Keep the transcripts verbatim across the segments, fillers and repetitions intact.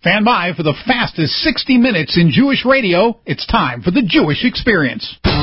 Stand by for the fastest sixty minutes in Jewish radio. It's time for the Jewish Experience.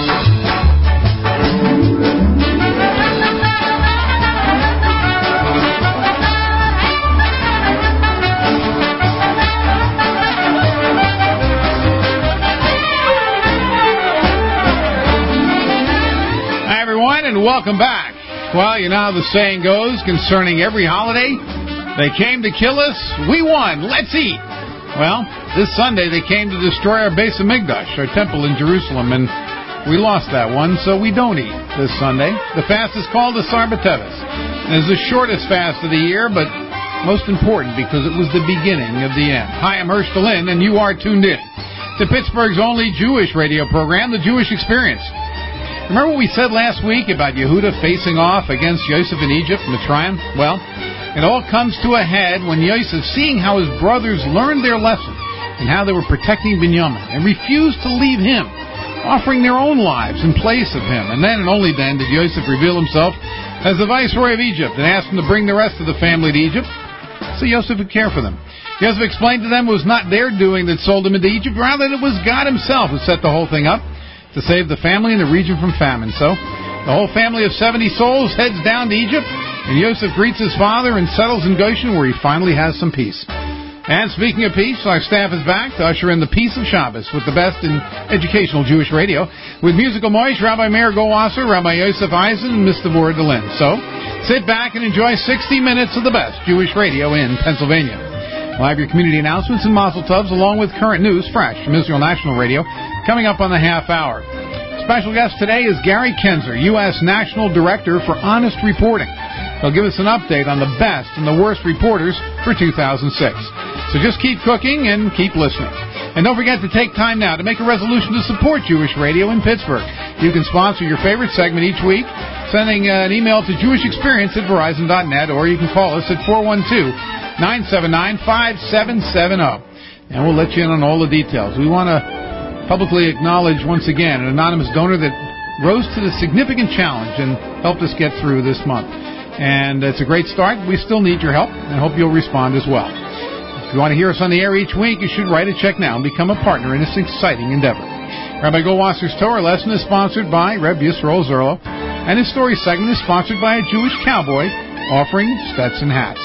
Hi, everyone, and welcome back. Well, you know how the saying goes concerning every holiday. They came to kill us, we won, let's eat. Well, this Sunday they came to destroy our Beis Hamikdash, our temple in Jerusalem, and we lost that one, so we don't eat this Sunday. The fast is called Asar B'Teves. It's the shortest fast of the year, but most important because it was the beginning of the end. Hi, I'm Hersh Lynn, and you are tuned in to Pittsburgh's only Jewish radio program, The Jewish Experience. Remember what we said last week about Yehuda facing off against Yosef in Egypt, Mitzrayim? Well, it all comes to a head when Yosef, seeing how his brothers learned their lesson and how they were protecting Binyamin and refused to leave him, offering their own lives in place of him. And then and only then did Yosef reveal himself as the viceroy of Egypt and asked him to bring the rest of the family to Egypt so Yosef would care for them. Yosef explained to them it was not their doing that sold them into Egypt, rather it was God himself who set the whole thing up to save the family and the region from famine. So the whole family of seventy souls heads down to Egypt, and Yosef greets his father and settles in Goshen, where he finally has some peace. And speaking of peace, our staff is back to usher in the peace of Shabbos with the best in educational Jewish radio, with musical moish, Rabbi Meir Goldwasser, Rabbi Yosef Eisen, and Mister Devorah Delin. So, sit back and enjoy sixty minutes of the best Jewish radio in Pennsylvania. We'll have your community announcements and mazel tovs, along with current news fresh from Israel National Radio, coming up on the half hour. Special guest today is Gary Kenzer, U S National Director for Honest Reporting. He'll give us an update on the best and the worst reporters for two thousand six. So just keep cooking and keep listening. And don't forget to take time now to make a resolution to support Jewish radio in Pittsburgh. You can sponsor your favorite segment each week, sending an email to jewish experience at verizon dot net, or you can call us at four one two, nine seven nine, five seven seven zero. And we'll let you in on all the details. We want to publicly acknowledge once again an anonymous donor that rose to the significant challenge and helped us get through this month. And it's a great start. We still need your help, and hope you'll respond as well. If you want to hear us on the air each week, you should write a check now and become a partner in this exciting endeavor. Rabbi Goldwasser's Torah lesson is sponsored by Reb Yisroel Zerlo, and his story segment is sponsored by a Jewish cowboy offering Stetson hats.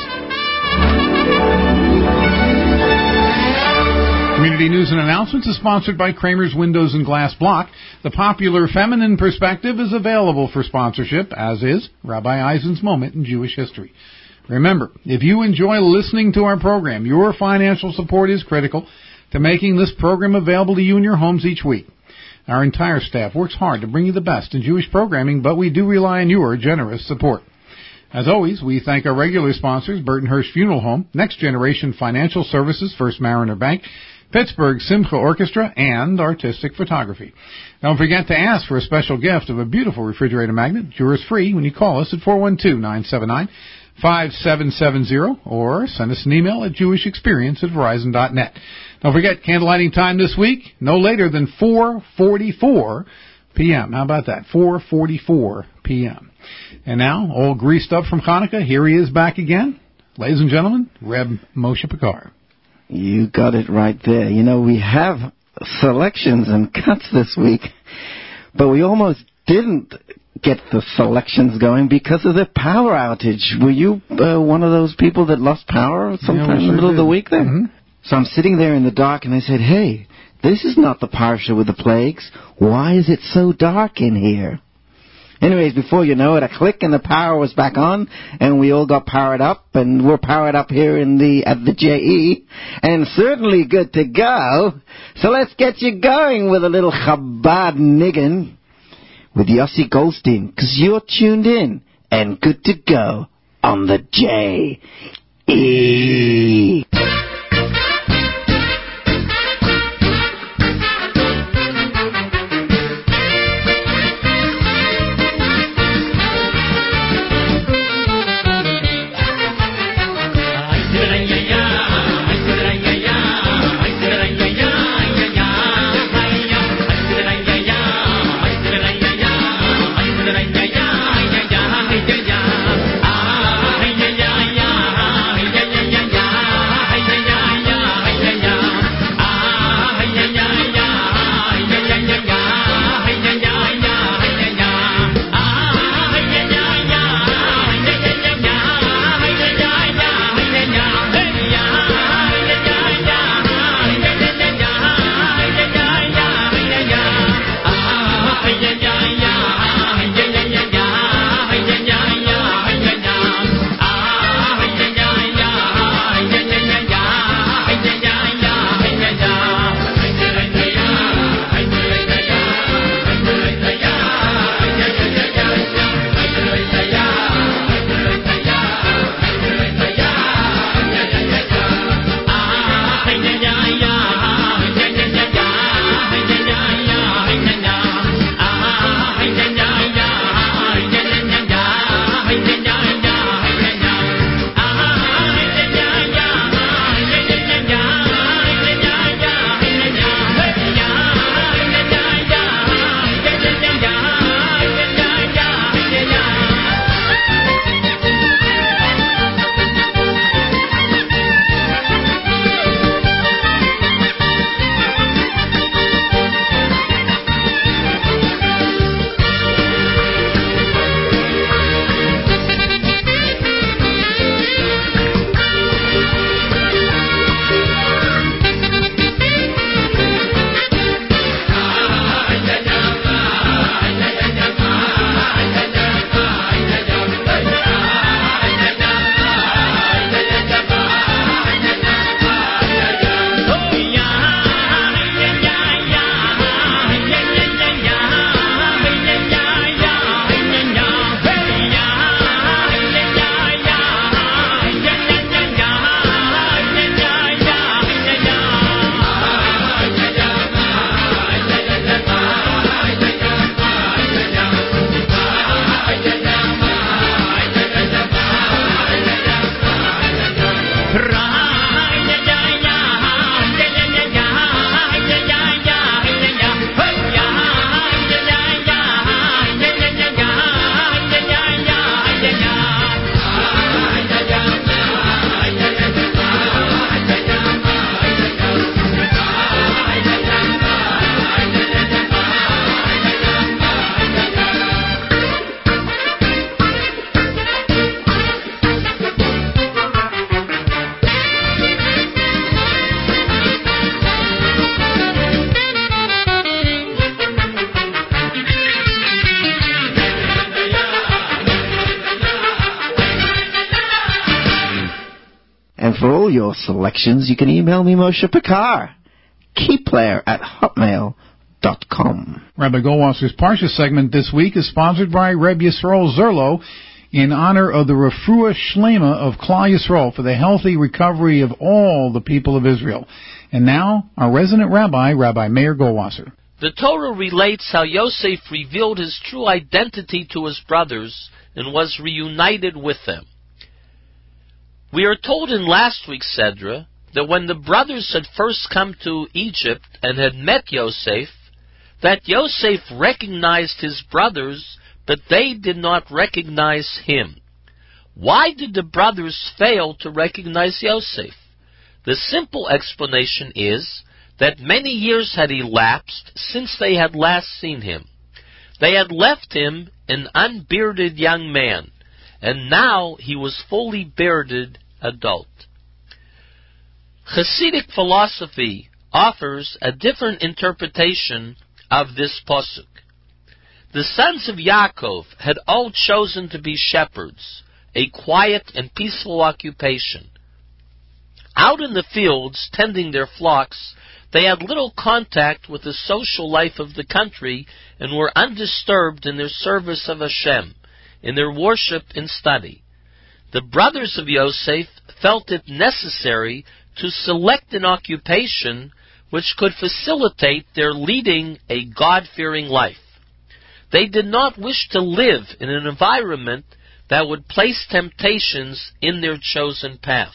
Community News and Announcements is sponsored by Kramer's Windows and Glass Block. The popular Feminine Perspective is available for sponsorship, as is Rabbi Eisen's Moment in Jewish History. Remember, if you enjoy listening to our program, your financial support is critical to making this program available to you in your homes each week. Our entire staff works hard to bring you the best in Jewish programming, but we do rely on your generous support. As always, we thank our regular sponsors, Burton Hirsch Funeral Home, Next Generation Financial Services, First Mariner Bank, Pittsburgh Simcha Orchestra, and Artistic Photography. Don't forget to ask for a special gift of a beautiful refrigerator magnet. Yours free when you call us at four one two, nine seven nine, five seven seven zero, or send us an email at jewish experience at verizon dot net. Don't forget, candlelighting time this week, no later than four forty-four p.m. How about that? four forty-four p.m. And now, all greased up from Hanukkah, here he is back again. Ladies and gentlemen, Reb Moshe Pekar. You got it right there. You know, we have selections and cuts this week, but we almost didn't get the selections going because of the power outage. Were you uh, one of those people that lost power sometime yeah, in the middle did. of the week there? Mm-hmm. So I'm sitting there in the dark, and I said, hey, this is not the parsha with the plagues. Why is it so dark in here? Anyways, before you know it, a click and the power was back on, and we all got powered up, and we're powered up here in the at the J E, and certainly good to go. So let's get you going with a little Chabad niggin with Yossi Goldstein, because you're tuned in and good to go on the J E. Yeah. all your selections, you can email me, Moshe Pekar, keyplayer at hotmail dot com. Rabbi Goldwasser's Parsha segment this week is sponsored by Reb Yisrael Zerlo in honor of the Refuah Shlema of Klal Yisrael for the healthy recovery of all the people of Israel. And now, our resident rabbi, Rabbi Meir Goldwasser. The Torah relates how Yosef revealed his true identity to his brothers and was reunited with them. We are told in last week's Sedra that when the brothers had first come to Egypt and had met Yosef, that Yosef recognized his brothers, but they did not recognize him. Why did the brothers fail to recognize Yosef? The simple explanation is that many years had elapsed since they had last seen him. They had left him an unbearded young man, and now he was fully bearded adult. Hasidic philosophy offers a different interpretation of this pasuk. The sons of Yaakov had all chosen to be shepherds, a quiet and peaceful occupation. Out in the fields, tending their flocks, they had little contact with the social life of the country and were undisturbed in their service of Hashem, in their worship and study. The brothers of Yosef felt it necessary to select an occupation which could facilitate their leading a God-fearing life. They did not wish to live in an environment that would place temptations in their chosen path.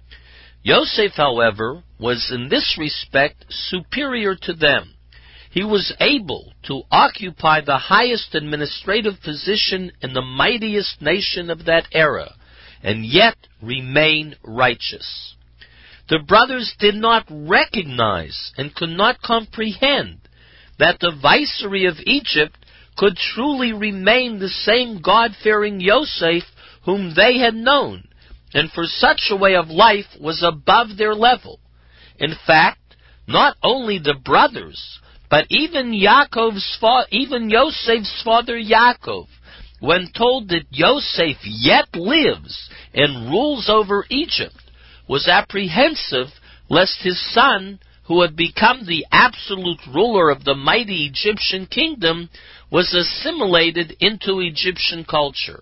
Yosef, however, was in this respect superior to them. He was able to occupy the highest administrative position in the mightiest nation of that era, and yet remain righteous. The brothers did not recognize and could not comprehend that the viceroy of Egypt could truly remain the same God-fearing Yosef whom they had known, and for such a way of life was above their level. In fact, not only the brothers, but even Yaakov's fa- even Yosef's father Yaakov, when told that Yosef yet lives and rules over Egypt, was apprehensive lest his son, who had become the absolute ruler of the mighty Egyptian kingdom, was assimilated into Egyptian culture.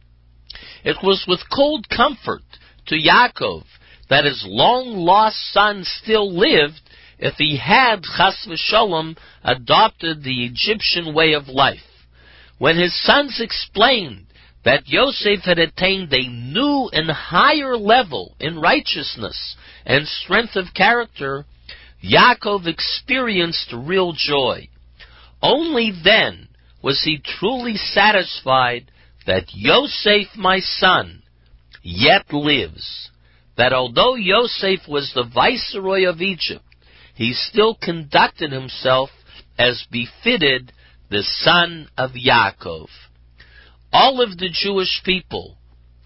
It was with cold comfort to Yaakov that his long-lost son still lived if he had, chas v'sholom, adopted the Egyptian way of life. When his sons explained that Yosef had attained a new and higher level in righteousness and strength of character, Yaakov experienced real joy. Only then was he truly satisfied that Yosef, my son, yet lives, that although Yosef was the viceroy of Egypt, he still conducted himself as befitted the son of Yaakov. All of the Jewish people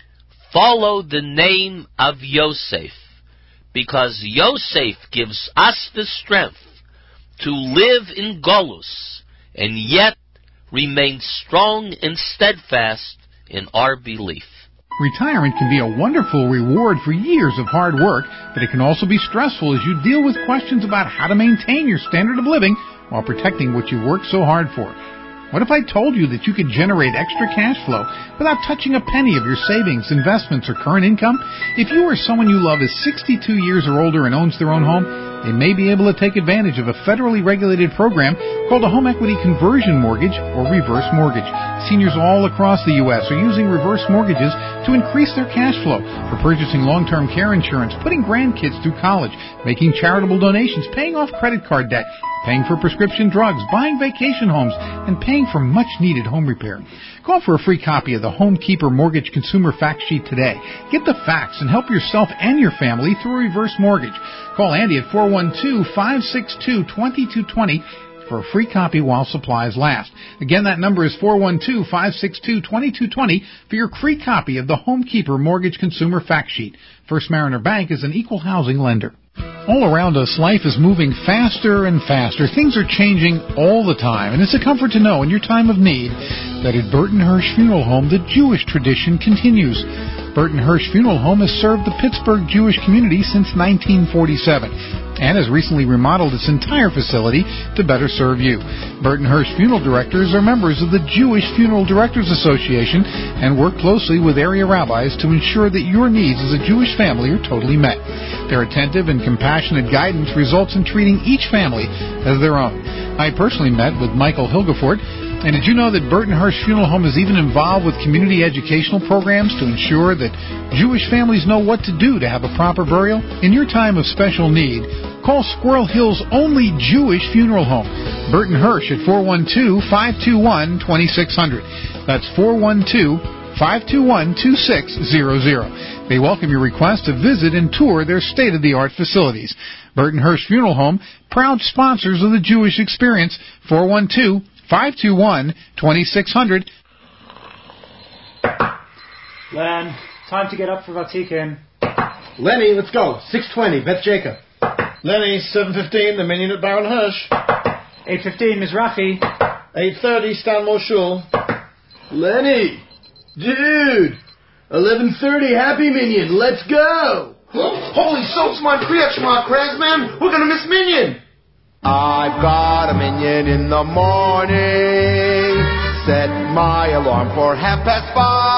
follow the name of Yosef, because Yosef gives us the strength to live in Golus and yet remain strong and steadfast in our belief. Retirement can be a wonderful reward for years of hard work, but it can also be stressful as you deal with questions about how to maintain your standard of living while protecting what you worked so hard for. What if I told you that you could generate extra cash flow without touching a penny of your savings, investments, or current income? If you or someone you love is sixty-two years or older and owns their own home, they may be able to take advantage of a federally regulated program called a home equity conversion mortgage or reverse mortgage. Seniors all across the U S are using reverse mortgages to increase their cash flow for purchasing long-term care insurance, putting grandkids through college, making charitable donations, paying off credit card debt, paying for prescription drugs, buying vacation homes, and paying for much-needed home repair. Call for a free copy of the Homekeeper Mortgage Consumer Fact Sheet today. Get the facts and help yourself and your family through a reverse mortgage. Call Andy at four one two, five six two, two two two zero for a free copy while supplies last. Again, that number is four one two, five six two, two two two zero for your free copy of the Homekeeper Mortgage Consumer Fact Sheet. First Mariner Bank is an equal housing lender. All around us, life is moving faster and faster. Things are changing all the time, and it's a comfort to know in your time of need that at Burton Hirsch Funeral Home, the Jewish tradition continues. Burton Hirsch Funeral Home has served the Pittsburgh Jewish community since nineteen forty-seven and has recently remodeled its entire facility to better serve you. Burton Hirsch Funeral Directors are members of the Jewish Funeral Directors Association and work closely with area rabbis to ensure that your needs as a Jewish family are totally met. Their attentive and compassionate guidance results in treating each family as their own. I personally met with Michael Hilgefort. And did you know that Burton Hirsch Funeral Home is even involved with community educational programs to ensure that Jewish families know what to do to have a proper burial? In your time of special need, call Squirrel Hill's only Jewish funeral home, Burton Hirsch, at four one two, five two one, two six zero zero. That's four one two, five two one, two six zero zero. They welcome your request to visit and tour their state-of-the-art facilities. Burton Hirsch Funeral Home, proud sponsors of the Jewish Experience, four one two, five two one, two six zero zero. Len, time to get up for Vatican. Lenny, let's go. six twenty, Beth Jacob. Lenny, seven fifteen, the Minion at Baron Hirsch. eight fifteen, Mizrahi. eight thirty, Stanmore Shul. Lenny! Dude! eleven thirty, Happy Minion, let's go! Holy soaps, my Kriyachma, Krazman! We're gonna miss Minion! I've got a minion in the morning. Set my alarm for half past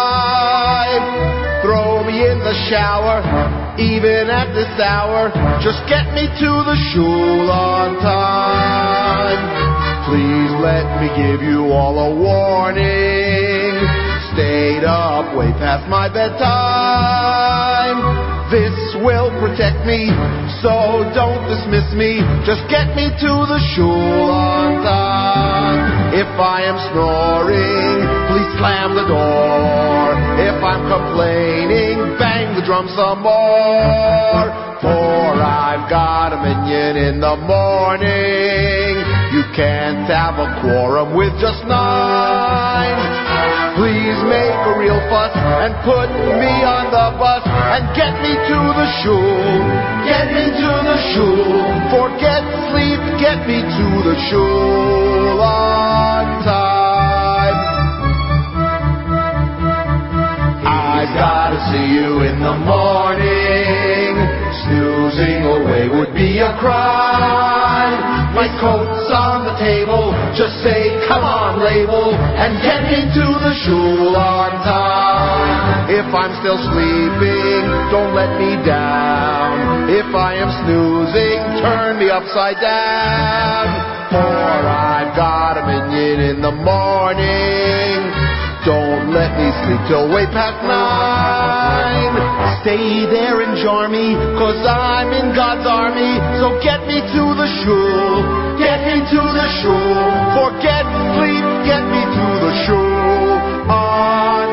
five. Throw me in the shower, even at this hour. Just get me to the shul on time. Please let me give you all a warning. Stayed up way past my bedtime. This will protect me, so don't dismiss me. Just get me to the shul on time. If I am snoring, please slam the door. If I'm complaining, bang the drum some more. For I've got a minion in the morning. You can't have a quorum with just nine. Please make a real fuss and put me on the bus and get me to the shul. Get me to the shul. Forget sleep, get me to the shul on time. I've got to see you in the morning. Snoozing away would be a crime. My coat's on the table, just say, come on, label, and get me to the shul on time. If I'm still sleeping, don't let me down. If I am snoozing, turn me upside down. For I've got a minion in the morning. Don't let me sleep till way past nine. Stay there and jar me, cause I'm in God's army. So get me to the shul, get me to the shul. Forget sleep, get me to the shul on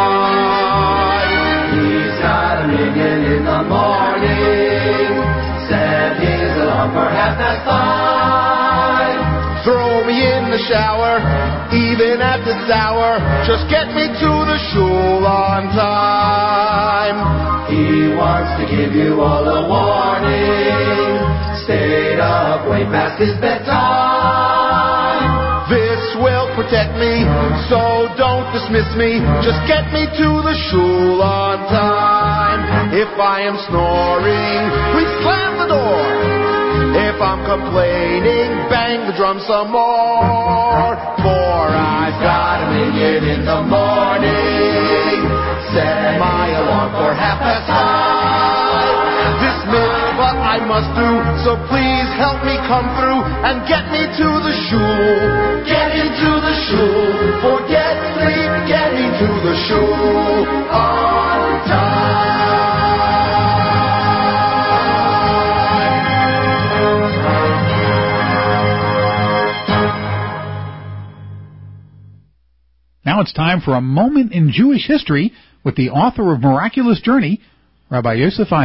time. He's got a minion in the morning. Set his alarm for half past five. Throw me in the shower, even at this hour. Just get me to the shul on time. He wants to give you all a warning. Stayed up way past his bedtime. This will protect me, so don't dismiss me. Just get me to the shul on time. If I am snoring, please slam the door. If I'm complaining, bang the drum some more. For I've got a minion in the morning. Set my alarm for half past five. This mitzvah I must do, so please help me come through and get me to the shul. Get me to the shul. Forget sleep, get me to the shul on time. Now it's time for a moment in Jewish history with the author of Miraculous Journey, Rabbi Yosef Eisen.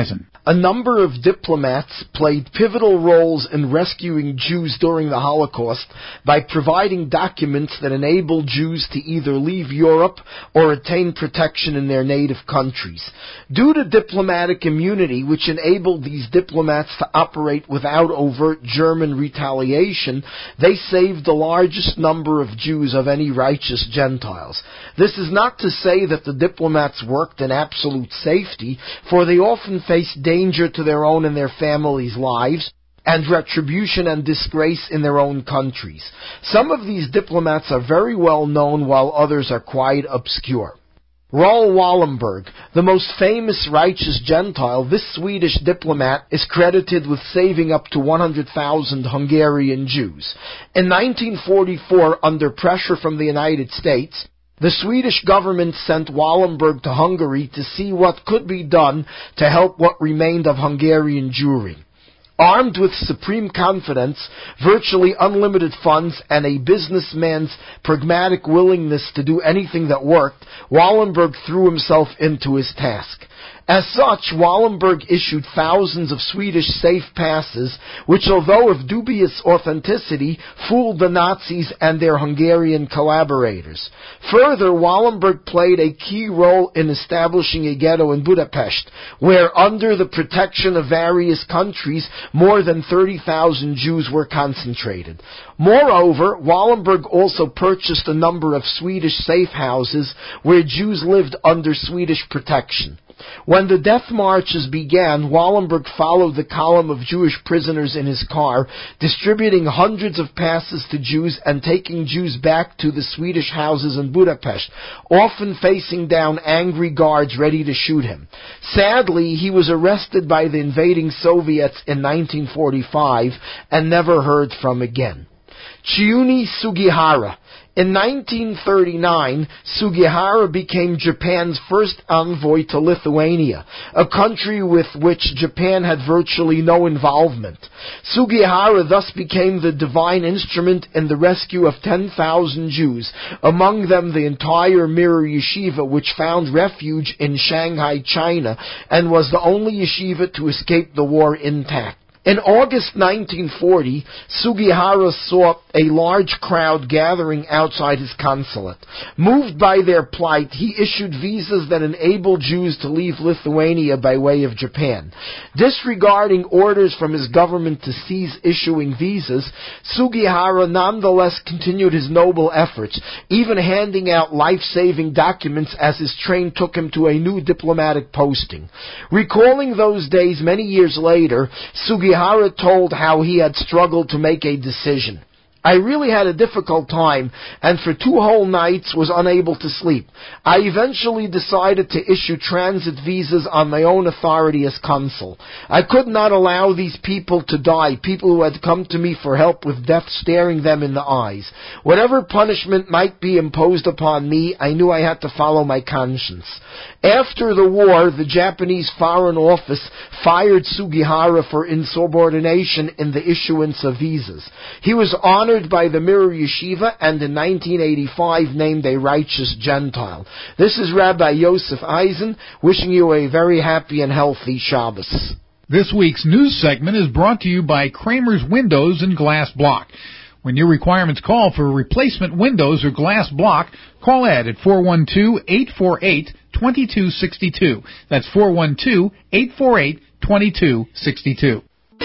A number of diplomats played pivotal roles in rescuing Jews during the Holocaust by providing documents that enabled Jews to either leave Europe or attain protection in their native countries. Due to diplomatic immunity, which enabled these diplomats to operate without overt German retaliation, they saved the largest number of Jews of any righteous Gentiles. This is not to say that the diplomats worked in absolute safety, for they often faced danger to their own and their families' lives, and retribution and disgrace in their own countries. Some of these diplomats are very well known, while others are quite obscure. Raoul Wallenberg, the most famous righteous Gentile, this Swedish diplomat is credited with saving up to one hundred thousand Hungarian Jews. In nineteen forty-four, under pressure from the United States, the Swedish government sent Wallenberg to Hungary to see what could be done to help what remained of Hungarian Jewry. Armed with supreme confidence, virtually unlimited funds, and a businessman's pragmatic willingness to do anything that worked, Wallenberg threw himself into his task. As such, Wallenberg issued thousands of Swedish safe passes, which, although of dubious authenticity, fooled the Nazis and their Hungarian collaborators. Further, Wallenberg played a key role in establishing a ghetto in Budapest, where, under the protection of various countries, more than thirty thousand Jews were concentrated. Moreover, Wallenberg also purchased a number of Swedish safe houses where Jews lived under Swedish protection. When the death marches began, Wallenberg followed the column of Jewish prisoners in his car, distributing hundreds of passes to Jews and taking Jews back to the Swedish houses in Budapest, often facing down angry guards ready to shoot him. Sadly, he was arrested by the invading Soviets in nineteen forty-five and never heard from again. Chiune Sugihara. In nineteen thirty-nine, Sugihara became Japan's first envoy to Lithuania, a country with which Japan had virtually no involvement. Sugihara thus became the divine instrument in the rescue of ten thousand Jews, among them the entire Mirror Yeshiva, which found refuge in Shanghai, China, and was the only yeshiva to escape the war intact. In August nineteen forty, Sugihara saw a large crowd gathering outside his consulate. Moved by their plight, he issued visas that enabled Jews to leave Lithuania by way of Japan. Disregarding orders from his government to cease issuing visas, Sugihara nonetheless continued his noble efforts, even handing out life-saving documents as his train took him to a new diplomatic posting. Recalling those days many years later, Sugihara Sugihara told how he had struggled to make a decision. I really had a difficult time, and for two whole nights was unable to sleep. I eventually decided to issue transit visas on my own authority as consul. I could not allow these people to die, people who had come to me for help with death staring them in the eyes. Whatever punishment might be imposed upon me, I knew I had to follow my conscience. After the war, the Japanese Foreign Office fired Sugihara for insubordination in the issuance of visas. He was honored by the Mirror Yeshiva and in nineteen eighty-five named a righteous Gentile. This is Rabbi Yosef Eisen wishing you a very happy and healthy Shabbos. This week's news segment is brought to you by Kramer's Windows and Glass Block. When your requirements call for replacement windows or glass block, call Ed at four one two, eight four eight, two two six two. That's four one two, eight four eight, two two six two.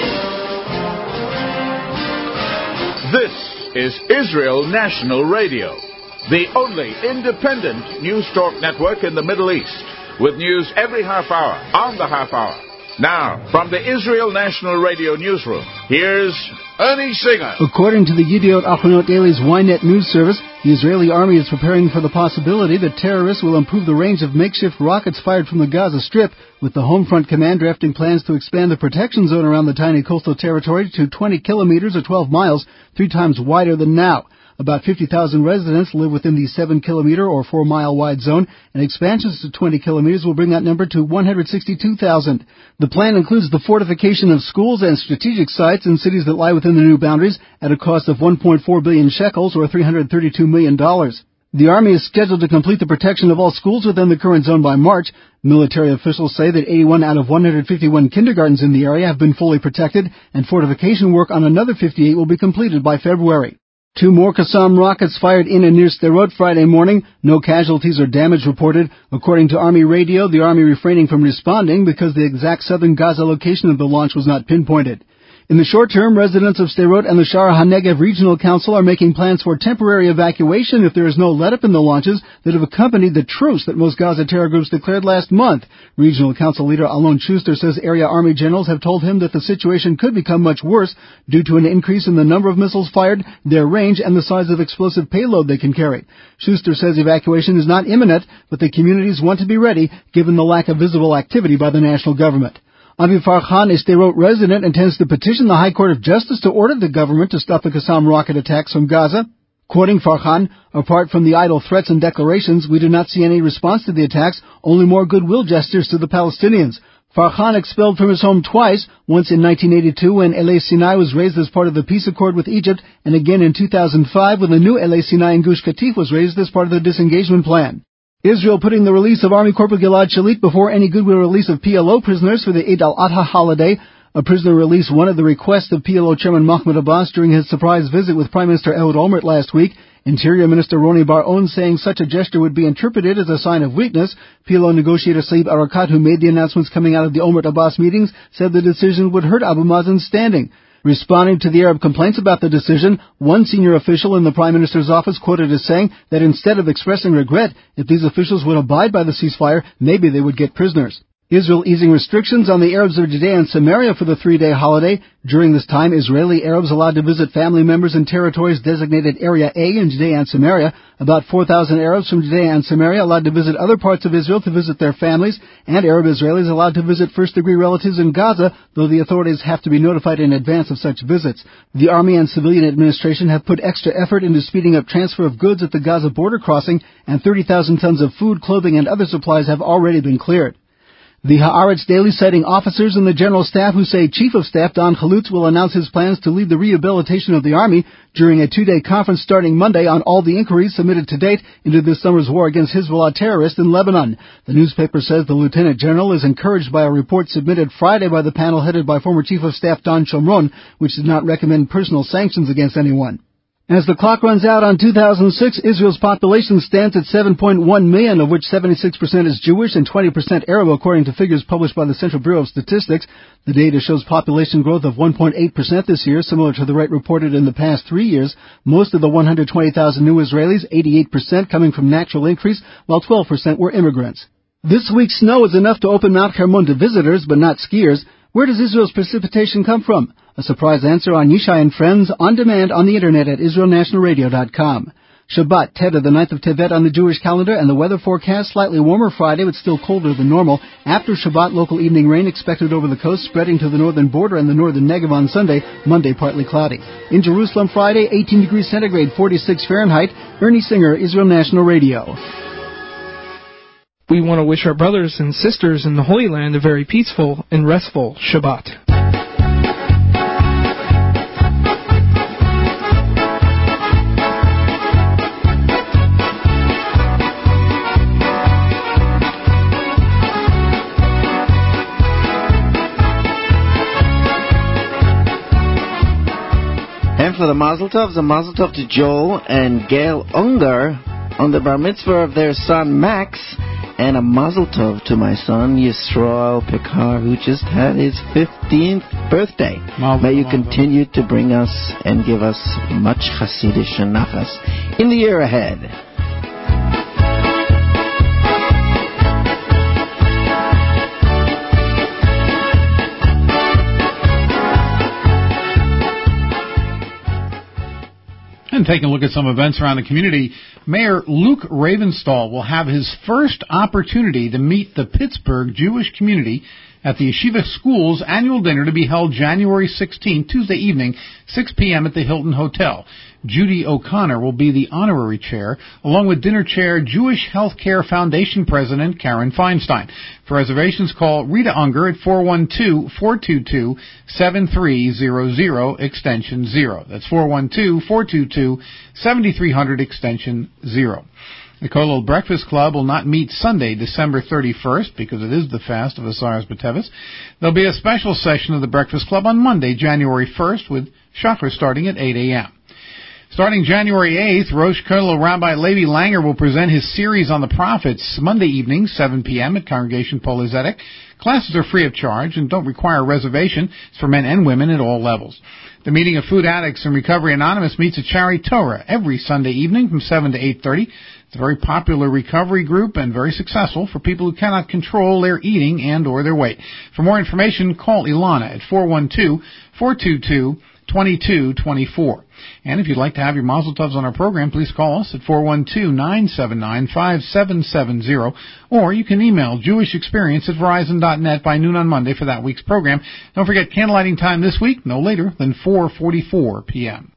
This is Israel National Radio, the only independent news talk network in the Middle East, with news every half hour, on the half hour. Now, from the Israel National Radio newsroom, here's Ernie Singer. According to the Yediot Achronot Daily's Ynet news service, the Israeli army is preparing for the possibility that terrorists will improve the range of makeshift rockets fired from the Gaza Strip, with the Home Front Command drafting plans to expand the protection zone around the tiny coastal territory to twenty kilometers or twelve miles, three times wider than now. About fifty thousand residents live within the seven kilometer or four mile wide zone, and expansions to twenty kilometers will bring that number to one hundred sixty-two thousand. The plan includes the fortification of schools and strategic sites in cities that lie within the new boundaries at a cost of one point four billion shekels or three hundred thirty-two million dollars. The Army is scheduled to complete the protection of all schools within the current zone by March. Military officials say that eighty-one out of one hundred fifty-one kindergartens in the area have been fully protected, and fortification work on another fifty-eight will be completed by February. Two more Qassam rockets fired in and near Sderot Friday morning. No casualties or damage reported. According to Army radio, the Army refraining from responding because the exact southern Gaza location of the launch was not pinpointed. In the short term, residents of Sderot and the Shara HaNegev Regional Council are making plans for temporary evacuation if there is no let-up in the launches that have accompanied the truce that most Gaza terror groups declared last month. Regional Council leader Alon Schuster says area Army generals have told him that the situation could become much worse due to an increase in the number of missiles fired, their range, and the size of explosive payload they can carry. Schuster says evacuation is not imminent, but the communities want to be ready given the lack of visible activity by the national government. Avi Farhan, a Sderot resident, intends to petition the High Court of Justice to order the government to stop the Qassam rocket attacks from Gaza. Quoting Farhan, apart from the idle threats and declarations, we do not see any response to the attacks, only more goodwill gestures to the Palestinians. Farhan expelled from his home twice, once in nineteen eighty-two when Elei Sinai was raised as part of the peace accord with Egypt, and again in two thousand five when the new Elei Sinai in Gush Katif was raised as part of the disengagement plan. Israel putting the release of Army Corporal Gilad Shalit before any goodwill release of P L O prisoners for the Eid al-Adha holiday. A prisoner release one of the requests of P L O Chairman Mahmoud Abbas during his surprise visit with Prime Minister Ehud Olmert last week. Interior Minister Roni Bar-On saying such a gesture would be interpreted as a sign of weakness. P L O negotiator Saib Arakat, who made the announcements coming out of the Olmert-Abbas meetings, said the decision would hurt Abu Mazen's standing. Responding to the Arab complaints about the decision, one senior official in the Prime Minister's office quoted as saying that instead of expressing regret, if these officials would abide by the ceasefire, maybe they would get prisoners. Israel easing restrictions on the Arabs of Judea and Samaria for the three-day holiday. During this time, Israeli Arabs allowed to visit family members in territories designated Area A in Judea and Samaria. About four thousand Arabs from Judea and Samaria allowed to visit other parts of Israel to visit their families, and Arab Israelis allowed to visit first-degree relatives in Gaza, though the authorities have to be notified in advance of such visits. The Army and civilian administration have put extra effort into speeding up transfer of goods at the Gaza border crossing, and thirty thousand tons of food, clothing, and other supplies have already been cleared. The Haaretz Daily citing officers in the General Staff who say Chief of Staff Don Chalutz will announce his plans to lead the rehabilitation of the Army during a two-day conference starting Monday on all the inquiries submitted to date into this summer's war against Hezbollah terrorists in Lebanon. The newspaper says the Lieutenant General is encouraged by a report submitted Friday by the panel headed by former Chief of Staff Don Shomron, which did not recommend personal sanctions against anyone. As the clock runs out on two thousand six, Israel's population stands at seven point one million, of which seventy-six percent is Jewish and twenty percent Arab, according to figures published by the Central Bureau of Statistics. The data shows population growth of one point eight percent this year, similar to the rate reported in the past three years. Most of the one hundred twenty thousand new Israelis, eighty-eight percent coming from natural increase, while twelve percent were immigrants. This week's snow is enough to open Mount Hermon to visitors, but not skiers. Where does Israel's precipitation come from? A surprise answer on Yishai and Friends on demand on the internet at Israel National Radio dot com. Shabbat, Tet of the ninth of Tevet on the Jewish calendar, and the weather forecast slightly warmer Friday but still colder than normal. After Shabbat, local evening rain expected over the coast, spreading to the northern border and the northern Negev on Sunday. Monday, partly cloudy. In Jerusalem Friday, eighteen degrees centigrade, forty-six Fahrenheit. Ernie Singer, Israel National Radio. We want to wish our brothers and sisters in the Holy Land a very peaceful and restful Shabbat. And for the Mazel Tovs, a Mazel Tov to Joel and Gail Unger on the bar mitzvah of their son Max, and a Mazel Tov to my son Yisrael Picard, who just had his fifteenth birthday. Mazel May you Mazel. Continue to bring us and give us much Hasidish and Nachas in the year ahead. And taking a look at some events around the community, Mayor Luke Ravenstall will have his first opportunity to meet the Pittsburgh Jewish community at the Yeshiva School's annual dinner to be held January sixteenth, Tuesday evening, six p.m. at the Hilton Hotel. Judy O'Connor will be the honorary chair, along with dinner chair Jewish Healthcare Foundation President Karen Feinstein. For reservations, call Rita Unger at four one two, four two two, seven three zero zero, extension zero. That's four one two, four two two, seven three zero zero, extension zero. The Kollel Breakfast Club will not meet Sunday, December thirty-first, because it is the fast of Asaras B'Teves. There'll be a special session of the Breakfast Club on Monday, January first, with Shachar starting at eight a.m. Starting January eighth, Rosh Kollel Rabbi Levi Langer will present his series on the prophets Monday evening, seven p.m. at Congregation Polei Zedek. Classes are free of charge and don't require a reservation. It's for men and women at all levels. The Meeting of Food Addicts and Recovery Anonymous meets at Shari Torah every Sunday evening from seven to eight thirty. It's a very popular recovery group and very successful for people who cannot control their eating and or their weight. For more information, call Ilana at four one two, four two two, two two two four. And if you'd like to have your Mazel Tovs on our program, please call us at four one two, nine seven nine, five seven seven zero, or you can email jewishexperience at verizon dot net by noon on Monday for that week's program. Don't forget candlelighting time this week, no later than four forty-four p.m.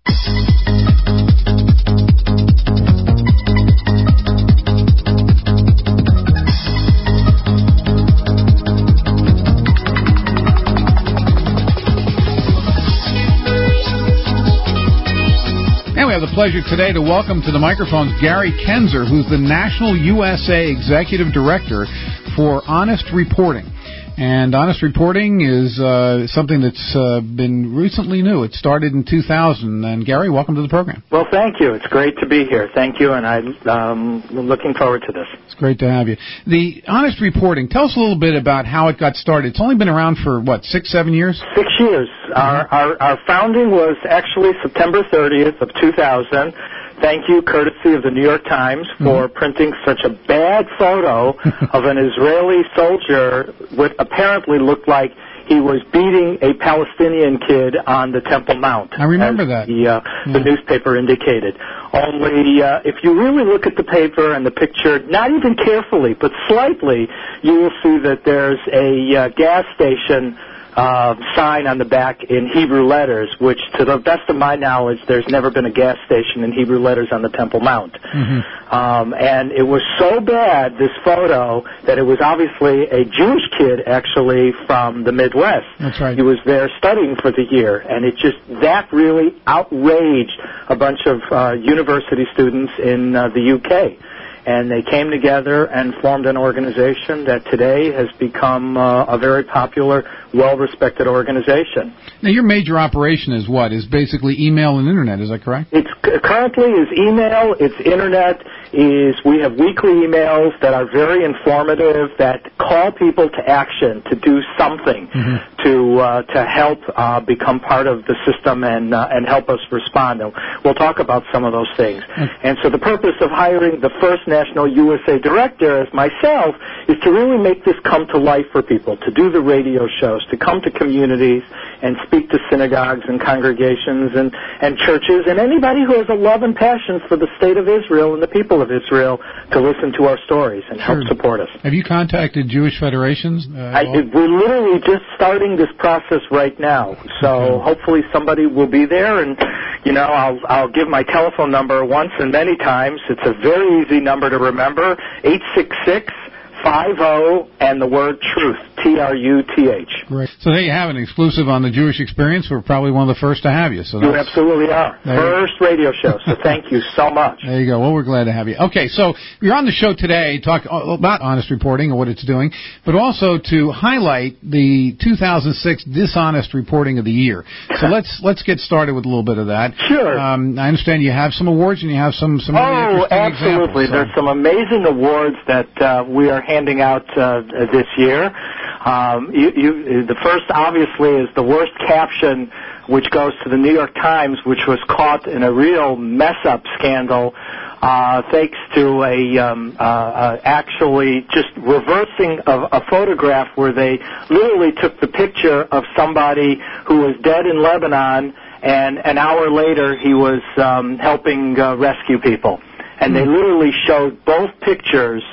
We have the pleasure today to welcome to the microphones Gary Kenzer, who's the National U S A Executive Director for Honest Reporting. And Honest Reporting is uh, something that's uh, been recently new. It started in two thousand. And Gary, welcome to the program. Well, thank you. It's great to be here. Thank you, and I'm um, looking forward to this. It's great to have you. The Honest Reporting, tell us a little bit about how it got started. It's only been around for, what, six, seven years? Six years. Mm-hmm. Our, our, our founding was actually September thirtieth of two thousand. Thank you, courtesy of the New York Times, for mm-hmm. printing such a bad photo of an Israeli soldier what apparently looked like he was beating a Palestinian kid on the Temple Mount. I remember that. The, uh, yeah. the newspaper indicated. Only uh, if you really look at the paper and the picture, not even carefully, but slightly, you will see that there's a uh, gas station Uh, sign on the back in Hebrew letters, which, to the best of my knowledge, there's never been a gas station in Hebrew letters on the Temple Mount. Mm-hmm. Um, and it was so bad, this photo, that it was obviously a Jewish kid, actually, from the Midwest. That's right. He was there studying for the year, and it just, that really outraged a bunch of uh, university students in uh, the U K. And they came together and formed an organization that today has become uh, a very popular, well-respected organization. Now, your major operation is what? Is basically email and internet, is that correct? It's currently is email, it's internet, is we have weekly emails that are very informative, that call people to action, to do something, mm-hmm. to uh, to help uh, become part of the system and uh, and help us respond. And we'll talk about some of those things. Mm-hmm. And so the purpose of hiring the first National U S A Director as myself is to really make this come to life for people, to do the radio shows, to come to communities and speak to synagogues and congregations and, and churches and anybody who has a love and passion for the state of Israel and the people of Israel to listen to our stories and help sure. support us. Have you contacted Jewish federations? Uh, I, we're literally just starting this process right now, so okay. hopefully somebody will be there, and you know I'll I'll give my telephone number once and many times. It's a very easy number to remember: eight six six, five zero and the word truth, T R U T H. Great. So there you have an exclusive on the Jewish Experience. We're probably one of the first to have you. So you absolutely are. First radio show, so thank you so much. There you go. Well, we're glad to have you. Okay, so you're on the show today to talk about Honest Reporting and what it's doing, but also to highlight the two thousand six Dishonest Reporting of the Year. So let's let's get started with a little bit of that. Sure. Um, I understand you have some awards and you have some, some really oh, interesting absolutely. examples. So. There's some amazing awards that uh, we are handing out uh, this year. Um, you, you, the first, obviously, is the worst caption, which goes to the New York Times, which was caught in a real mess-up scandal, uh, thanks to a um, uh, uh, actually just reversing a, a photograph where they literally took the picture of somebody who was dead in Lebanon, and an hour later he was um, helping uh, rescue people. And they literally showed both pictures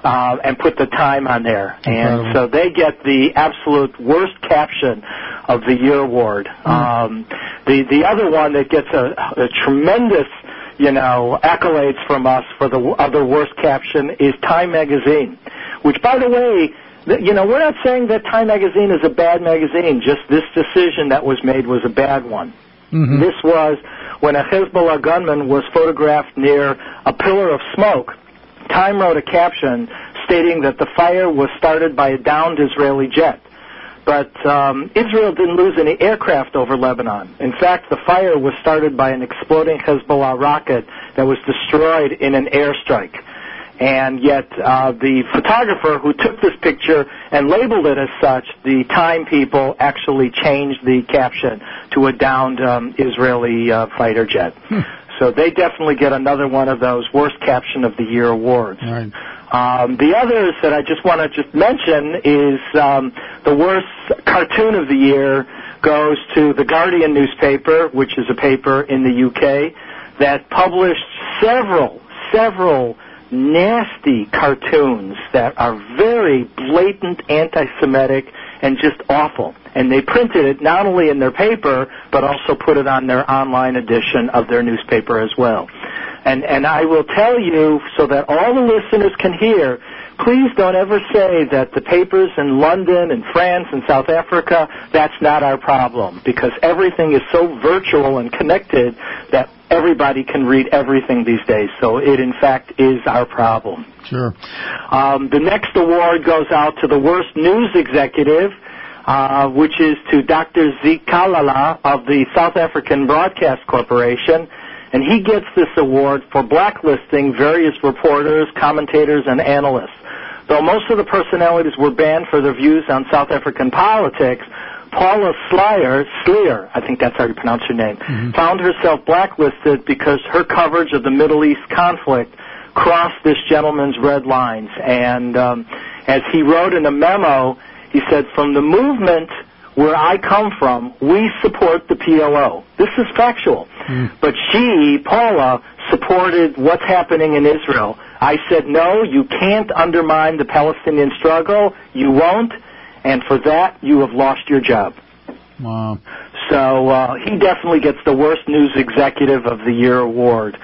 uh, and put the time on there. Incredible. And so they get the absolute worst caption of the year award. Mm. Um, the the other one that gets a, a tremendous, you know, accolades from us for the other worst caption is Time Magazine, which, by the way, you know, we're not saying that Time Magazine is a bad magazine. Just this decision that was made was a bad one. Mm-hmm. This was when a Hezbollah gunman was photographed near a pillar of smoke. Time wrote a caption stating that the fire was started by a downed Israeli jet. But um, Israel didn't lose any aircraft over Lebanon. In fact, the fire was started by an exploding Hezbollah rocket that was destroyed in an airstrike. And yet uh, the photographer who took this picture and labeled it as such, the Time people actually changed the caption to a downed um, Israeli uh, fighter jet. Hmm. So they definitely get another one of those Worst Caption of the Year awards. Right. Um, the others that I just want to just mention is um, the Worst Cartoon of the Year goes to The Guardian newspaper, which is a paper in the U K that published several, several nasty cartoons that are very blatant anti-Semitic and just awful. And they printed it not only in their paper, but also put it on their online edition of their newspaper as well. And and I will tell you, so that all the listeners can hear, please don't ever say that the papers in London and France and South Africa, that's not our problem, because everything is so virtual and connected that everybody can read everything these days. So it, in fact, is our problem. Sure. Um, the next award goes out to the worst news executive, uh, which is to Doctor Zikalala of the South African Broadcast Corporation. And he gets this award for blacklisting various reporters, commentators, and analysts. Though most of the personalities were banned for their views on South African politics, Paula Slier, Slier, I think that's how you pronounce her name, mm-hmm. found herself blacklisted because her coverage of the Middle East conflict crossed this gentleman's red lines. And um, as he wrote in a memo, he said, from the movement where I come from, we support the P L O. This is factual. Mm. But she, Paula, supported what's happening in Israel. I said, no, you can't undermine the Palestinian struggle. You won't. And for that, you have lost your job. Wow. So uh, he definitely gets the Worst News Executive of the Year award.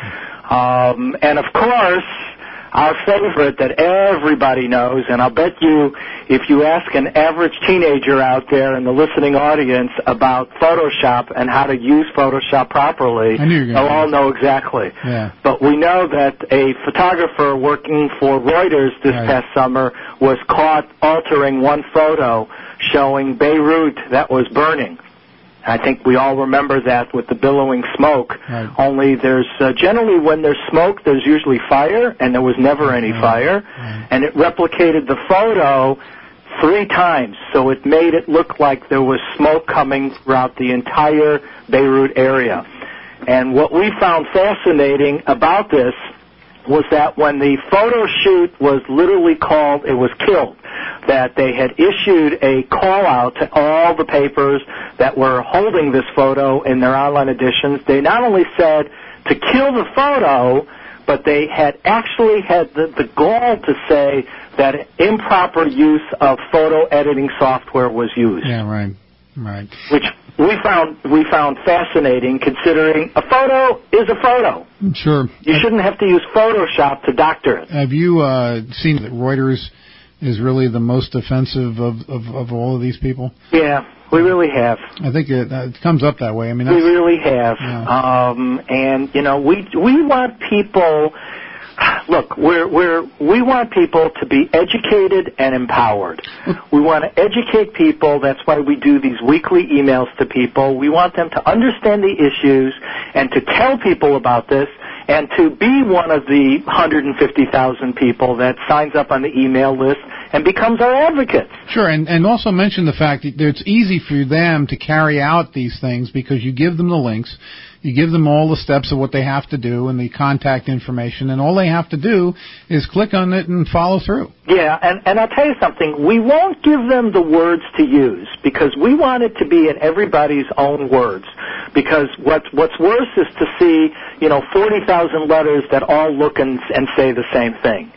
Um, and, of course, our favorite that everybody knows, and I'll bet you if you ask an average teenager out there in the listening audience about Photoshop and how to use Photoshop properly, they'll all know exactly. Yeah. But we know that a photographer working for Reuters this right. past summer was caught altering one photo showing Beirut that was burning. I think we all remember that with the billowing smoke. Right. Only there's uh, generally when there's smoke, there's usually fire, and there was never any right. fire. Right. And it replicated the photo three times, so it made it look like there was smoke coming throughout the entire Beirut area. And what we found fascinating about this was that when the photo shoot was literally called, it was killed, that they had issued a call-out to all the papers that were holding this photo in their online editions. They not only said to kill the photo, but they had actually had the, the gall to say that improper use of photo editing software was used. Yeah, right, right. Which we found we found fascinating, considering a photo is a photo. Sure. You shouldn't have to use Photoshop to doctor it. Have you uh, seen that Reuters is really the most offensive of, of, of all of these people? Yeah, we really have. I think it, uh, it comes up that way. I mean, we really have. Yeah. Um, and you know, we we want people. Look, we're, we're, we want people to be educated and empowered. We want to educate people. That's why we do these weekly emails to people. We want them to understand the issues and to tell people about this and to be one of the one hundred fifty thousand people that signs up on the email list and becomes our advocates. Sure, and, and also mention the fact that it's easy for them to carry out these things because you give them the links. You give them all the steps of what they have to do and the contact information, and all they have to do is click on it and follow through. Yeah, and, and I'll tell you something. We won't give them the words to use because we want it to be in everybody's own words. Because what, what's worse is to see, you know, forty thousand letters that all look and, and say the same thing.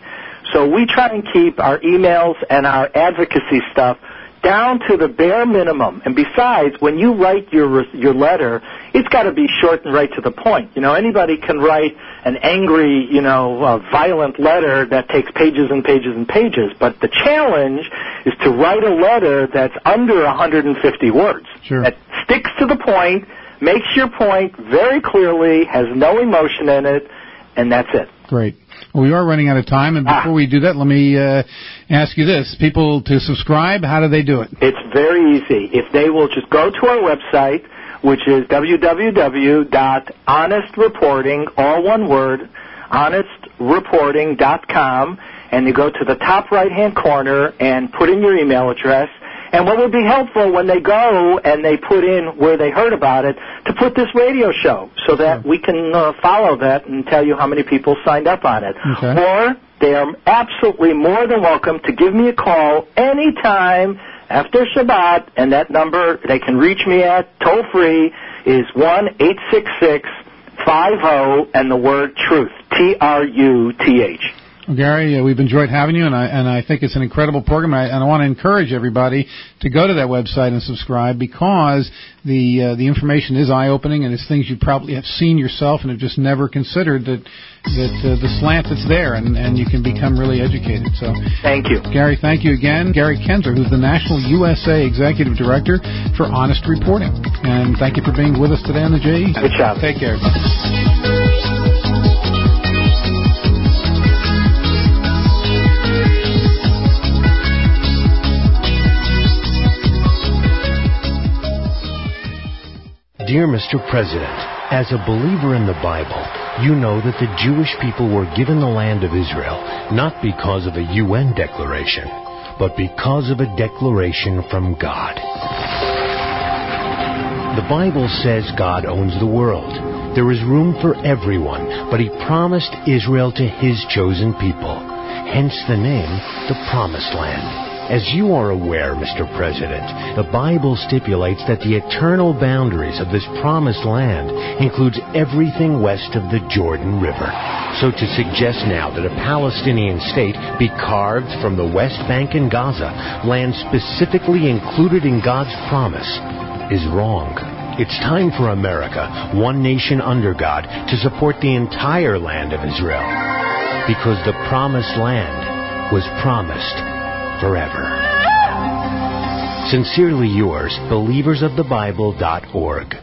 So we try and keep our emails and our advocacy stuff down to the bare minimum. And besides, when you write your your letter, it's got to be short and right to the point. You know, anybody can write an angry, you know, uh, violent letter that takes pages and pages and pages. But the challenge is to write a letter that's under one hundred fifty words. Sure. That sticks to the point, makes your point very clearly, has no emotion in it, and that's it. Great. Well, we are running out of time, and before ah. we do that, let me uh, ask you this. People to subscribe, how do they do it? It's very easy. If they will just go to our website, which is w w w dot honest reporting, all one word, honest reporting dot com, and you go to the top right-hand corner and put in your email address. And what would be helpful when they go and they put in where they heard about it, to put this radio show so that we can uh, follow that and tell you how many people signed up on it. Okay. Or they are absolutely more than welcome to give me a call anytime after Shabbat, and that number they can reach me at, toll-free, is one eight six six five zero and the word truth, T R U T H. Well, Gary, uh, we've enjoyed having you, and I and I think it's an incredible program. And I, and I want to encourage everybody to go to that website and subscribe, because the uh, the information is eye-opening, and it's things you probably have seen yourself and have just never considered, that that uh, the slant that's there, and, and you can become really educated. So, thank you, Gary. Thank you again, Gary Kenzer, who's the National U S A Executive Director for Honest Reporting, and thank you for being with us today on the J E. Good job. Take care. Dear Mister President, as a believer in the Bible, you know that the Jewish people were given the land of Israel not because of a U N declaration, but because of a declaration from God. The Bible says God owns the world. There is room for everyone, but He promised Israel to His chosen people. Hence the name, the Promised Land. As you are aware, Mister President, the Bible stipulates that the eternal boundaries of this promised land includes everything west of the Jordan River. So to suggest now that a Palestinian state be carved from the West Bank and Gaza, land specifically included in God's promise, is wrong. It's time for America, one nation under God, to support the entire land of Israel. Because the promised land was promised forever. Sincerely yours, believers of the Bible dot org.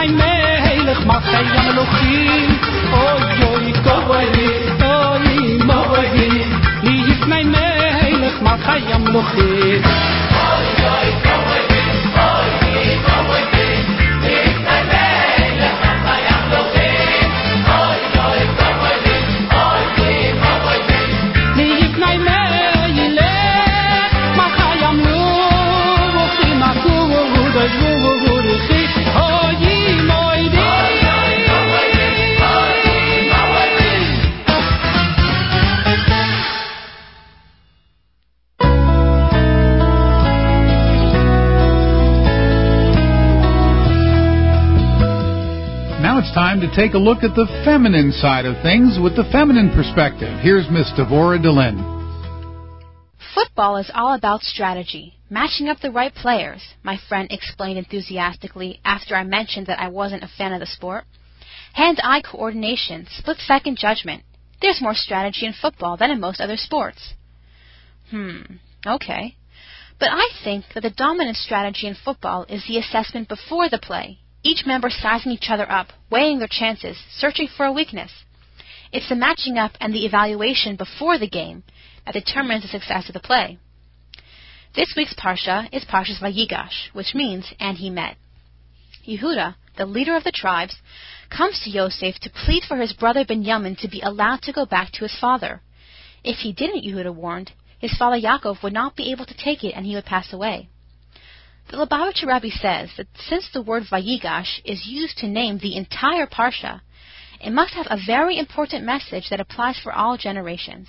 my melech machayam lochim. Oy oy kovali, oy movali. Li is my melech machayam lochim. Oy oy kovali, oy movali. Li is my melech machayam lochim. Oy oy kovali, oy movali. Li is my melech machayam lochim. Now it's time to take a look at the feminine side of things with the feminine perspective. Here's Miss Devorah Delin. Football is all about strategy, matching up the right players, my friend explained enthusiastically after I mentioned that I wasn't a fan of the sport. Hand-eye coordination, split-second judgment. There's more strategy in football than in most other sports. Hmm, okay. But I think that the dominant strategy in football is the assessment before the play, each member sizing each other up, weighing their chances, searching for a weakness. It's the matching up and the evaluation before the game that determines the success of the play. This week's Parsha is Parshas Vayigash, which means, and he met. Yehuda, the leader of the tribes, comes to Yosef to plead for his brother Binyamin to be allowed to go back to his father. If he didn't, Yehuda warned, his father Yaakov would not be able to take it and he would pass away. The Lubavitcher Rebbe says that since the word Vayigash is used to name the entire Parsha, it must have a very important message that applies for all generations.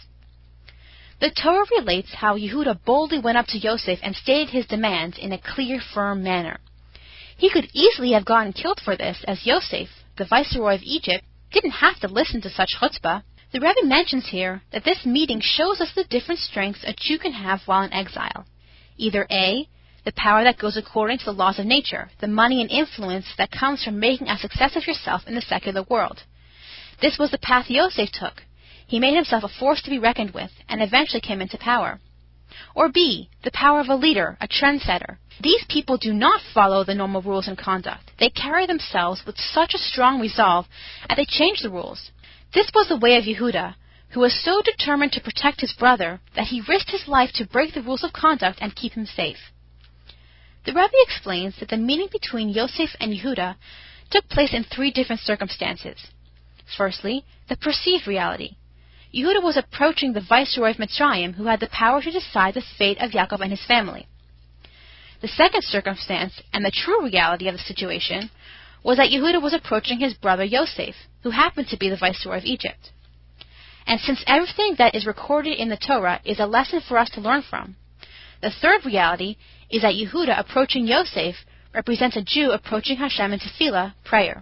The Torah relates how Yehuda boldly went up to Yosef and stated his demands in a clear, firm manner. He could easily have gotten killed for this, as Yosef, the viceroy of Egypt, didn't have to listen to such chutzpah. The Rebbe mentions here that this meeting shows us the different strengths a Jew can have while in exile. Either A, the power that goes according to the laws of nature, the money and influence that comes from making a success of yourself in the secular world. This was the path Yosef took. He made himself a force to be reckoned with, and eventually came into power. Or B, the power of a leader, a trendsetter. These people do not follow the normal rules and conduct. They carry themselves with such a strong resolve that they change the rules. This was the way of Yehuda, who was so determined to protect his brother that he risked his life to break the rules of conduct and keep him safe. The Rebbe explains that the meeting between Yosef and Yehuda took place in three different circumstances. Firstly, the perceived reality. Yehuda was approaching the viceroy of Mitzrayim, who had the power to decide the fate of Yaakov and his family. The second circumstance, and the true reality of the situation, was that Yehuda was approaching his brother Yosef, who happened to be the viceroy of Egypt. And since everything that is recorded in the Torah is a lesson for us to learn from, the third reality is that Yehuda approaching Yosef represents a Jew approaching Hashem in tefillah, prayer.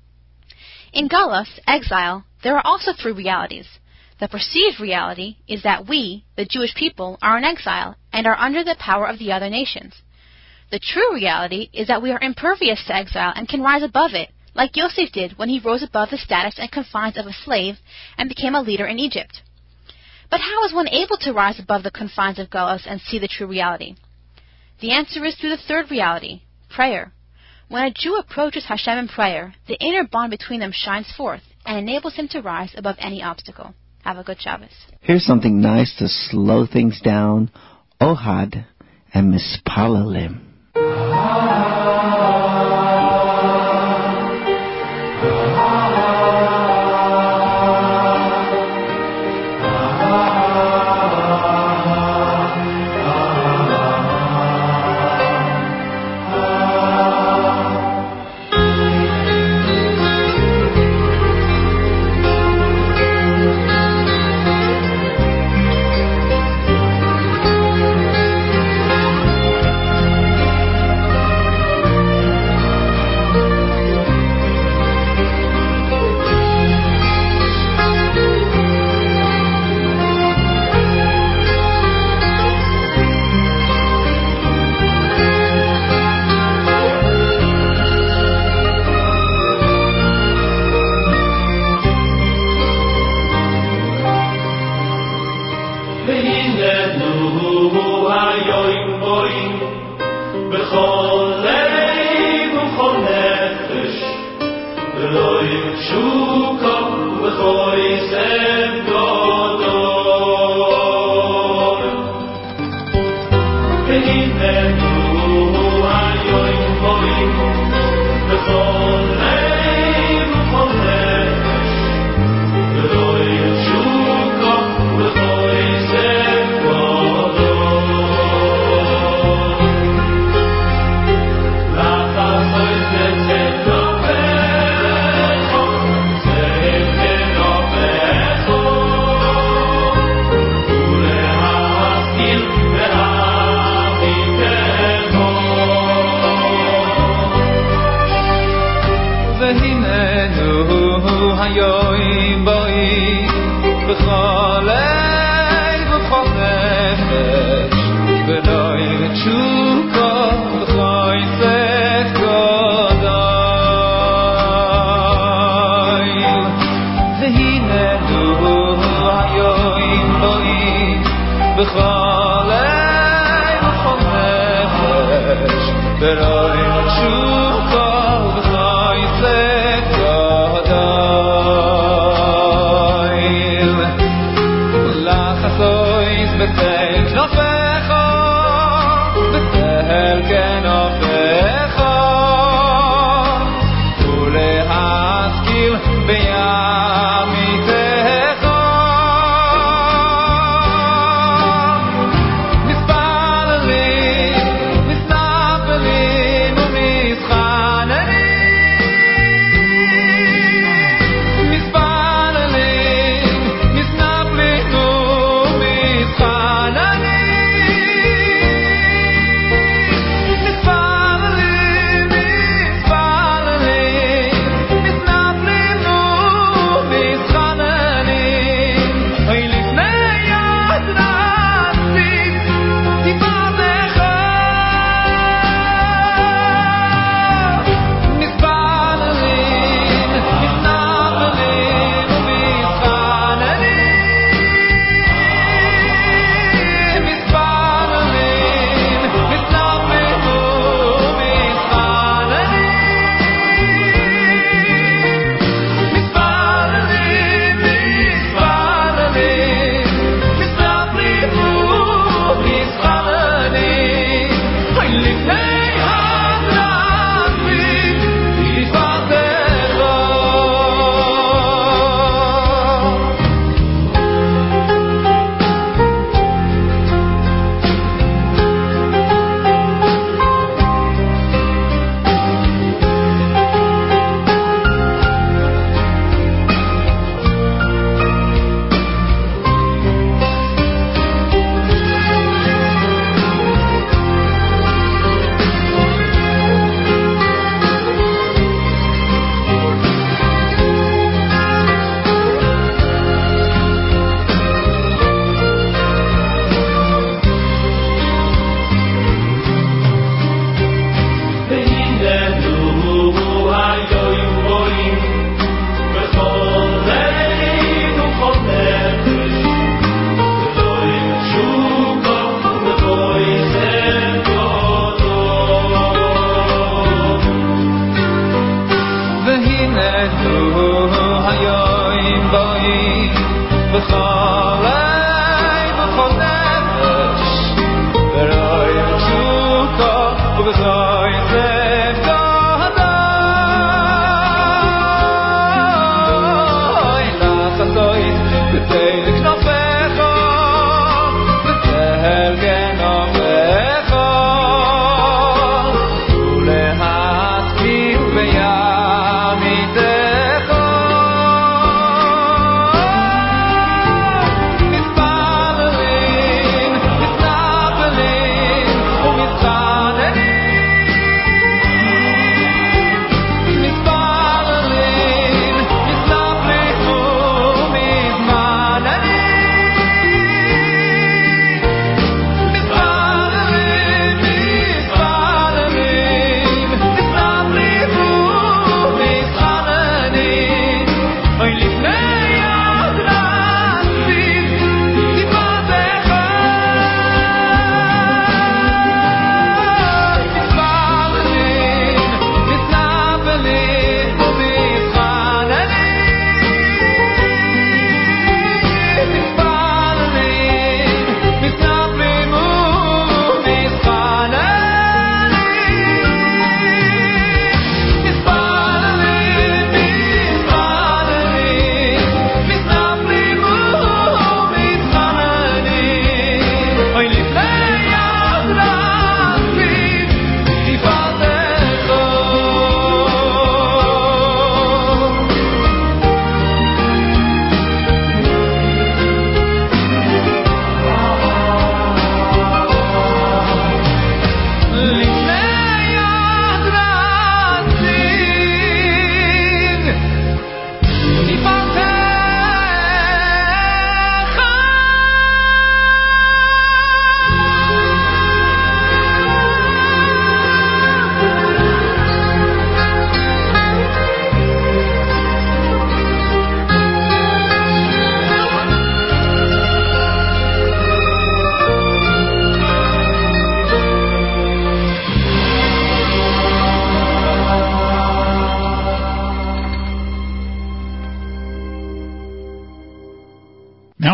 In Galus, exile, there are also three realities. The perceived reality is that we, the Jewish people, are in exile and are under the power of the other nations. The true reality is that we are impervious to exile and can rise above it, like Yosef did when he rose above the status and confines of a slave and became a leader in Egypt. But how is one able to rise above the confines of Galus and see the true reality? The answer is through the third reality, prayer. When a Jew approaches Hashem in prayer, the inner bond between them shines forth and enables him to rise above any obstacle. Have a good Shabbos. Here's something nice to slow things down. Ohad and Mispalalim. בכל לב ובכל נפש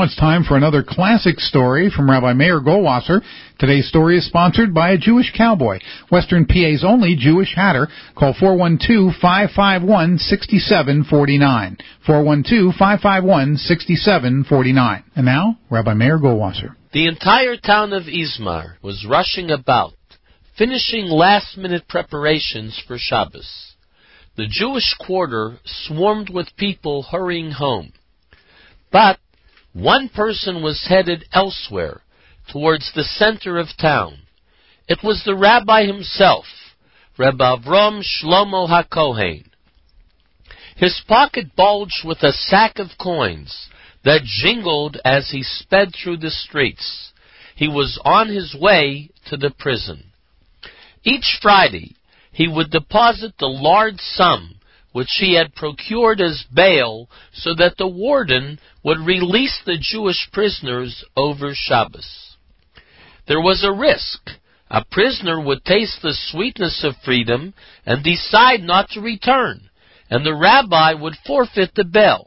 now it's time for another classic story from Rabbi Meir Goldwasser. Today's story is sponsored by a Jewish cowboy, Western P A's only Jewish hatter. Call four one two, five five one, six seven four nine. four one two, five five one, six seven four nine. And now, Rabbi Meir Goldwasser. The entire town of Izmar was rushing about, finishing last-minute preparations for Shabbos. The Jewish quarter swarmed with people hurrying home. But one person was headed elsewhere, towards the center of town. It was the rabbi himself, Rebbe Avram Shlomo HaKohen. His pocket bulged with a sack of coins that jingled as he sped through the streets. He was on his way to the prison. Each Friday, he would deposit the large sum which he had procured as bail so that the warden would release the Jewish prisoners over Shabbos. There was a risk. A prisoner would taste the sweetness of freedom and decide not to return, and the rabbi would forfeit the bail.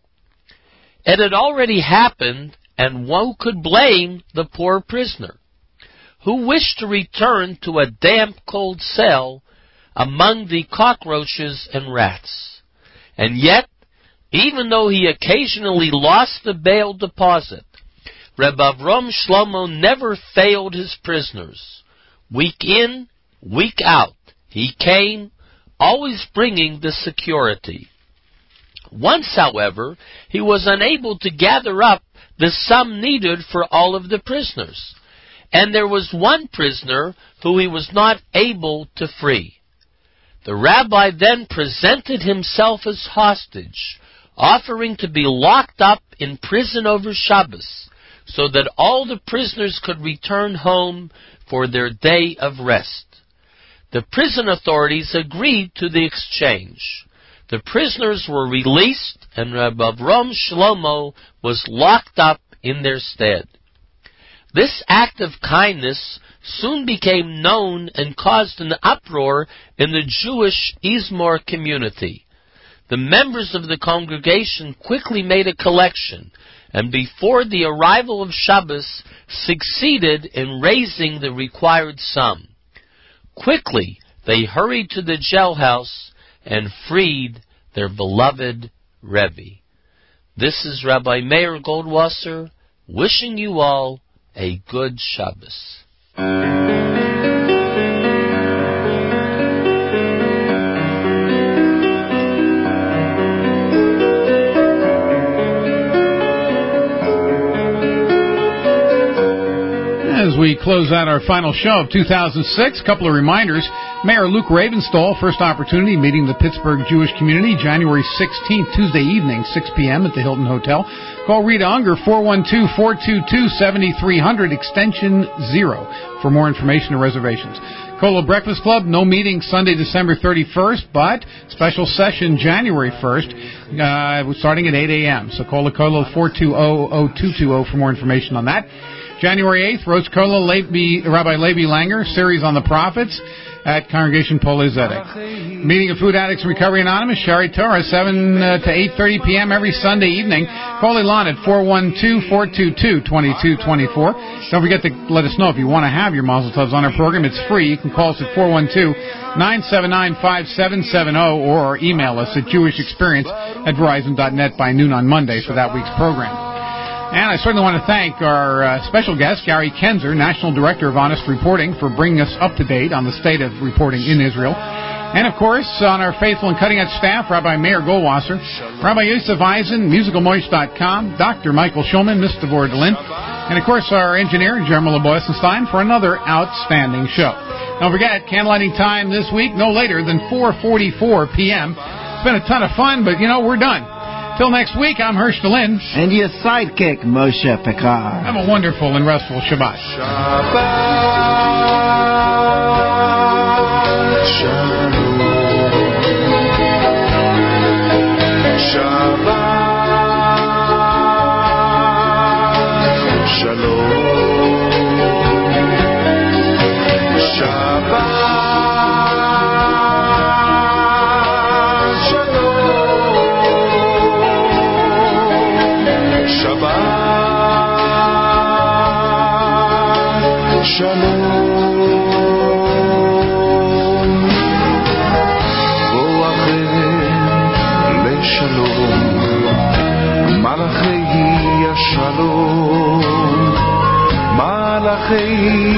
It had already happened, and who could blame the poor prisoner? Who wished to return to a damp, cold cell among the cockroaches and rats? And yet, even though he occasionally lost the bail deposit, Rebbe Avram Shlomo never failed his prisoners. Week in, week out, he came, always bringing the security. Once, however, he was unable to gather up the sum needed for all of the prisoners, and there was one prisoner who he was not able to free. The rabbi then presented himself as hostage, offering to be locked up in prison over Shabbos, so that all the prisoners could return home for their day of rest. The prison authorities agreed to the exchange. The prisoners were released, and Rebbe Avram Shlomo was locked up in their stead. This act of kindness soon became known and caused an uproar in the Jewish Izmar community. The members of the congregation quickly made a collection, and before the arrival of Shabbos, succeeded in raising the required sum. Quickly, they hurried to the jailhouse and freed their beloved Rebbe. This is Rabbi Meir Goldwasser, wishing you all a good Shabbos. As we close out our final show of two thousand six, a couple of reminders. Mayor Luke Ravenstall, first opportunity meeting the Pittsburgh Jewish community, January sixteenth, Tuesday evening, six p.m. at the Hilton Hotel. Call Rita Unger, four one two, four two two, seven three zero zero, extension zero, for more information or reservations. Kolo Breakfast Club, no meeting Sunday, December thirty-first, but special session January first, uh, starting at eight a.m. So call the Kolo four two zero, zero two two zero for more information on that. January eighth, Rosh Kola, Levi, Rabbi Levi Langer, series on the prophets at Congregation Polei Zedek. Meeting of Food Addicts Recovery Anonymous, Shari Torah, seven uh, to eight thirty p.m. every Sunday evening. Call Ilan at four one two, four two two, two two two four. Don't forget to let us know if you want to have your Mazel Tovs on our program. It's free. You can call us at four one two, nine seven nine, five seven seven zero or email us at jewish experience at verizon dot net by noon on Monday for that week's program. And I certainly want to thank our uh, special guest, Gary Kenzer, National Director of Honest Reporting, for bringing us up to date on the state of reporting in Israel. And, of course, on our faithful and cutting-edge staff, Rabbi Meir Goldwasser, Rabbi Yosef Eisen, musical moish dot com, Doctor Michael Schulman, Mister Vordelin, and, of course, our engineer, Jeremy Boysenstein, for another outstanding show. Don't forget, candlelighting time this week, no later than four forty-four p.m. It's been a ton of fun, but, you know, we're done. Till next week, I'm Hersh Delin. And your sidekick, Moshe Pekar. Have a wonderful and restful Shabbat. Shabbat Shalom. Shabbat Shalom. Shabbat. Shabbat לשלום, בואכם לשלום, מלאכי השלום, מלאכי